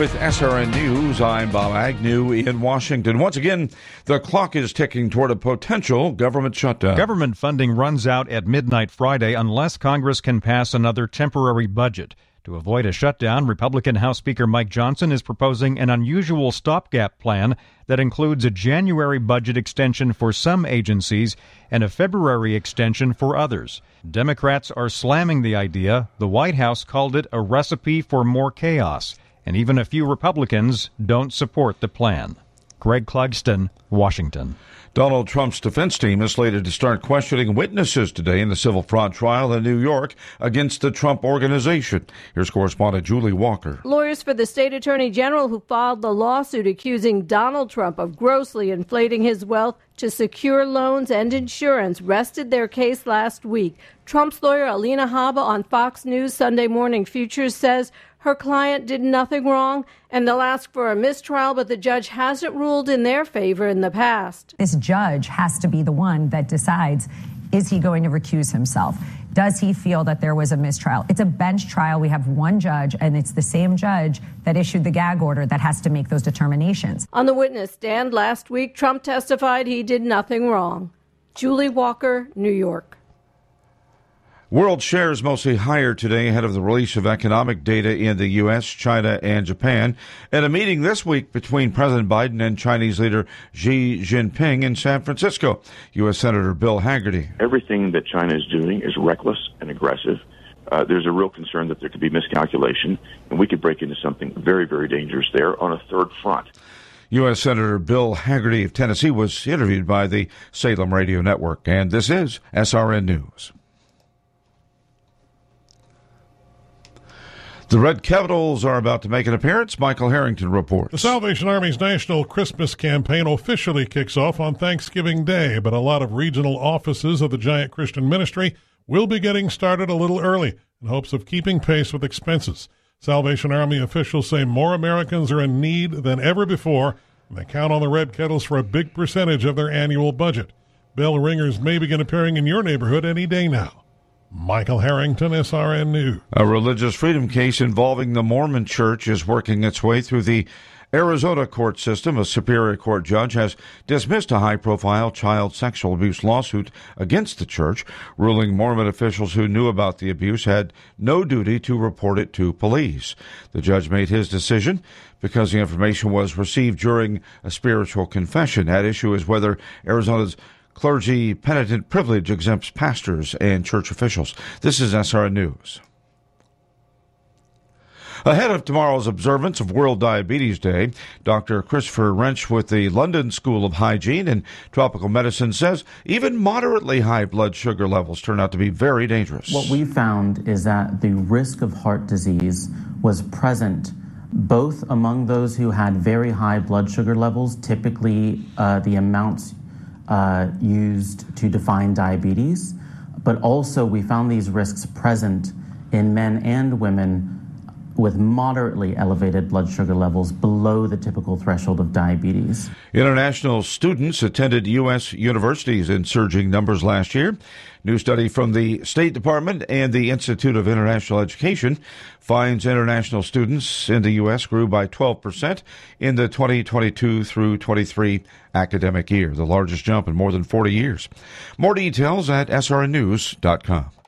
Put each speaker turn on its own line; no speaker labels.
With SRN News, I'm Bob Agnew in Washington. Once again, the clock is ticking toward a potential government shutdown.
Government funding runs out at midnight Friday unless Congress can pass another temporary budget. To avoid a shutdown, Republican House Speaker Mike Johnson is proposing an unusual stopgap plan that includes a January budget extension for some agencies and a February extension for others. Democrats are slamming the idea. The White House called it a recipe for more chaos. And even a few Republicans don't support the plan. Greg Clugston, Washington.
Donald Trump's defense team is slated to start questioning witnesses today in the civil fraud trial in New York against the Trump Organization. Here's correspondent Julie Walker.
Lawyers for the state attorney general who filed the lawsuit accusing Donald Trump of grossly inflating his wealth to secure loans and insurance rested their case last week. Trump's lawyer Alina Habba on Fox News Sunday Morning Futures says her client did nothing wrong, and they'll ask for a mistrial, but the judge hasn't ruled in their favor in the past.
This judge has to be the one that decides, is he going to recuse himself? Does he feel that there was a mistrial? It's a bench trial. We have one judge, and it's the same judge that issued the gag order that has to make those determinations.
On the witness stand last week, Trump testified he did nothing wrong. Julie Walker, New York.
World shares mostly higher today ahead of the release of economic data in the U.S., China, and Japan, at a meeting this week between President Biden and Chinese leader Xi Jinping in San Francisco. U.S. Senator Bill Hagerty.
Everything that China is doing is reckless and aggressive. There's a real concern that there could be miscalculation, and we could break into something very, very dangerous there on a third front.
U.S. Senator Bill Hagerty of Tennessee was interviewed by the Salem Radio Network, and this is SRN News. The Red Capitals are about to make an appearance. Michael Harrington reports.
The Salvation Army's National Christmas Campaign officially kicks off on Thanksgiving Day, but a lot of regional offices of the giant Christian ministry will be getting started a little early in hopes of keeping pace with expenses. Salvation Army officials say more Americans are in need than ever before, and they count on the Red Kettles for a big percentage of their annual budget. Bell ringers may begin appearing in your neighborhood any day now. Michael Harrington, SRN News.
A religious freedom case involving the Mormon Church is working its way through the Arizona court system. A Superior Court judge has dismissed a high-profile child sexual abuse lawsuit against the church, ruling Mormon officials who knew about the abuse had no duty to report it to police. The judge made his decision because the information was received during a spiritual confession. At issue is whether Arizona's clergy penitent privilege exempts pastors and church officials. This is SRN News. Ahead of tomorrow's observance of World Diabetes Day, Dr. Christopher Wrench with the London School of Hygiene and Tropical Medicine says even moderately high blood sugar levels turn out to be very dangerous.
What we found is that the risk of heart disease was present both among those who had very high blood sugar levels, typically the amounts used to define diabetes, but also we found these risks present in men and women with moderately elevated blood sugar levels below the typical threshold of diabetes.
International students attended U.S. universities in surging numbers last year. New study from the State Department and the Institute of International Education finds international students in the U.S. grew by 12% in the 2022 through 23 academic year, the largest jump in more than 40 years. More details at srnnews.com.